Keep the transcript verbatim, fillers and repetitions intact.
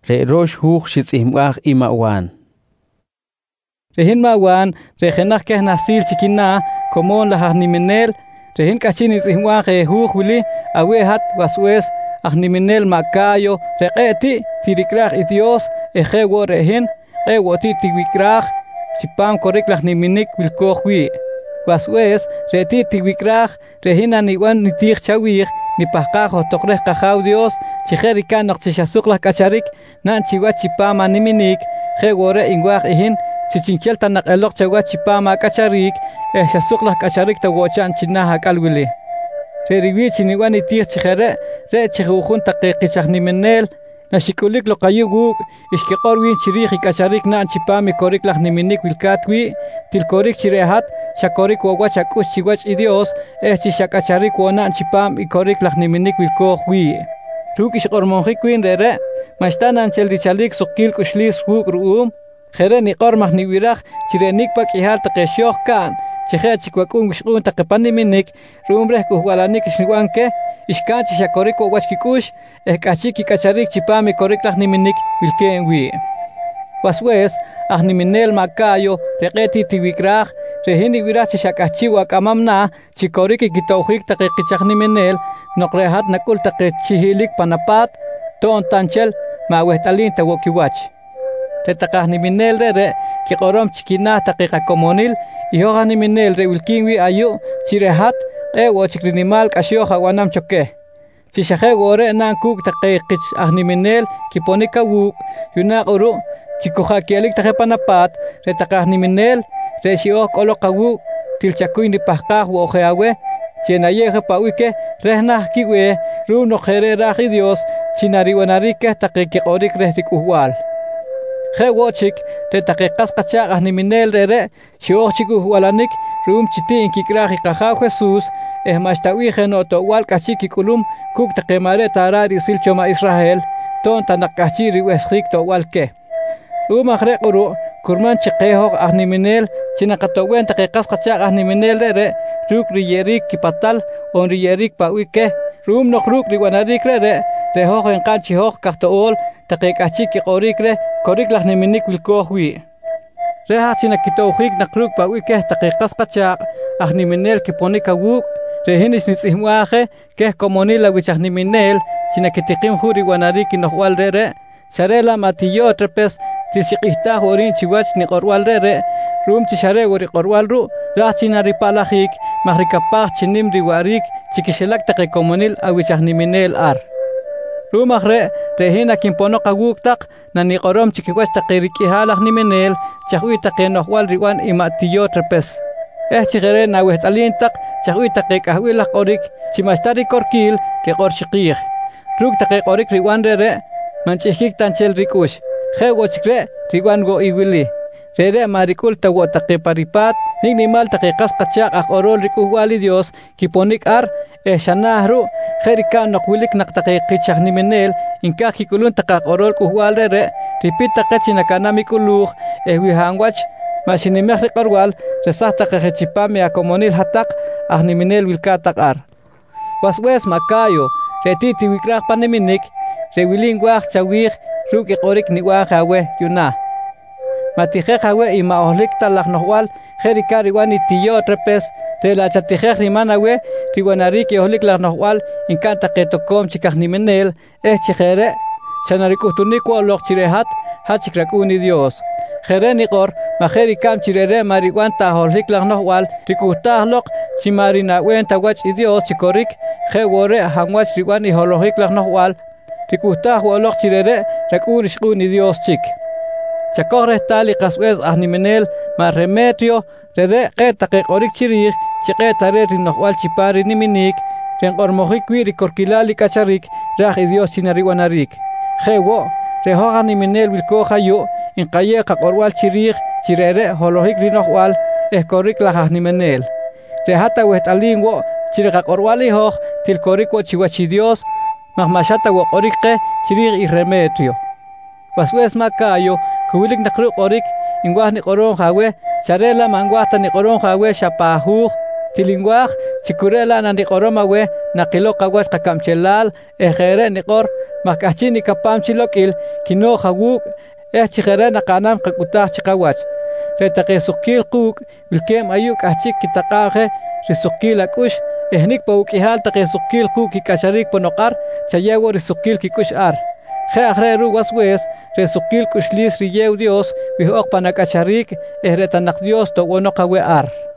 re rosh huch shitzimwach imawan. Rehin mawan, rehenach keh nasil chikina, komon lahah niminel, rehin kachin itzimwach e huch wili, awehat waswes, ach niminel makayo, reqeti, tirikrach i Dios, ejewo rehin, ewo ti tiwikrach, chipam korik lah niminik wilkoch wi. Waswes, reti tiwikrach, rehina niwan nitich chawich, ni pahkajo tokreh kajaw Dios, chijerikan nok chishasuklah kacharik, nan chiwa chipama niminik, jewore ingwach ihin, chichinchel tanak elok chawa chipama kacharik, eh shasuklah kacharik tawochan chinaha kalwili. Reriwi chiniwan nitich chijere, re chijujun taqiqichah niminel, nashikulik lo kayuguk, ishkiqorwin chiriji kacharik nan chipami korik lah niminik wilkatwi, tilkorik chirehat, shakorik wawachakus chiwach i Dios, eh chishakacharik wonan chipam i korik lah niminik wilkohwi. Ruk ishqormonjikwin rere, mashtanan chel richalik sukil kushlis huk ruum, jere niqor mahniwiraj, chirenik pak ihal taqeshoh kan, chihe chikwakun wishqun taqepan niminik, rumbreh kuhwalanik ishniwanke, ishkan chishakorik wawachkikush, eh kachiki kacharik chipami korik lah niminik wilkenwi. Waswes, ah niminel makayo, reqeti tiwikraj, rehini wiraj chishakachiwa kamamna, chikorik ikitawjik taqiqichaj niminel, nokrehat nakul taqichihilik panapat, ton tanchel, mawehtalin tawokiwach. Retakah niminel rere, kikorom chikinah taqiqakomonil, ihoja niminel re wilkinwi ayu, chirehat, ewo chikrinimal kasyoja wanam choke. Chishaje gore nan kuk taqiqich ah niminel, kiponika wuk, yunak uru, chikojakialik taqepanapat, retakah niminel, re shiok olokawuk, tilchakuy ni pahkaj wojeawe, chenayeje pawike, rehnah kiwe, rum no jere raji Dios, chinariwanarike taqiqorik rehtikuhual. Jewochik, te taqiqas kachak ah niminel rere, shiok chikuhualanik, rum chiti inkikraji kajaw Jesús, eh mashtawi no towal kachiki kulum, kuk taqemare tarari silchoma Israel, ton tanakachi riwesjik towal ke. Umajre uru, kurman chiqejo ah niminel, chinakatowen taqiqas kachak ah niminel rere, ruk riyerik kipatal, on riyerik pawike, rum nok ruk riwanarik rere, rehoj en kanchihoj kahtool, taqiqachiki qorikre, korik lah niminik wilkohwi. Reha chinakitowjik nakruk pawike taqiqas kachak, ah niminel kiponika wuk, rehinis nitzihmuaje, keh komonila wichah niminel, chinakitikim huri wanarik inohwal rere, sarela matiyo trepes, tilsiqihta horin chiwach ni qorwal rere, rum chishare wori qorwal ru, rah chinaripalajik, mahrikapaj chinim riwarik, chikishelak taqicomonil awichah niminel ar. Rumahre, rehina kimpono kaguk tak, na ni qorom chikiwas taqirikihalak niminel, chahwi taqenohwal riwan imatiyo trepes. Eh chigere na wehtalin tak, chahwi taqikahwilak orik, chimastari korkil, riqor shiqih. Ruk taqikorik riwan rere, manchihik tanchel rikush. Jewo chikre, riwan go iwili. Rere marikul tawo taqiparipat, nignimal taqiqas kachak ak orol rikuhwali Dios, kiponik ar, eh shanahru, jerika nokwilik naktaqiqichak niminel, inka kikulun taqaq orol kuhwal rere, ripit taqechinakana kuluh, eh wihangwach, masinimeh riqorwal, resah taqeqechipame akomonil hatak, ah niminel wilkatak ar. Waswes makayo, retiti wikraq paniminik, rewilingwach chawih, ruki qorik niwaj awe yuna. Matijej awe ima ohlik talak nohwal, jerika riwan itiyo trepes, te la chatijej riman awe, riwanarik ohlik lak nohwal, inkanta ketokom chikaj nimenel, eh chijere, chanarikutuniko olok chirehat, hachikrakuni Dios. Jere nikor, majerikam chirere mariwan taholik lak nohwal, rikuhtahlok, chimarina wen tawach i Dios chikorik, jewore hangwach riwan iholohik lak nohwal, rikuhtah olok chirere, rakunishkuni Dios chik. Chakorre tali kaswes ah nimenel, ma remetrio, rere qetaqe qorik chirij, chiqe tare rinohwal chipari niminik, ren qormojikwi rikorkilali kacharik, raj i Dios chinariwanarik. Jewo, rehoja nimenel wilkoja yo, inqaye qaqorwal chirij, chirere holohik rinohwal, eh korik lajaj nimenel. Rehata wehtalin wo, chirqaqorwali hoj, tilkorik wo chiwachi Dios, mahmashata wo qorikqe, chirij i remetrio. Waswes makayo, kuwilik nakruk orik, ingwah ni qoron jawe, charela mangwahta ni qoron jawe shapahuj, tilingwah, chikurela na ni qoron mawe, nakilo kawas kakamchelal, ejere ni qor, makachini kapam chilokil kino hawuk eh chigerana kanam kakutah chikawach retake sukil kuk bilkem ayuk achik kitakaje risukil akush ehnik paukihal take sukil kuk kikacharik ponokar chayewo risukil kikush ar je agreru waswes resukil kushlis riyew Dios wihok panakacharik ehretanak Dios to wonokawe ar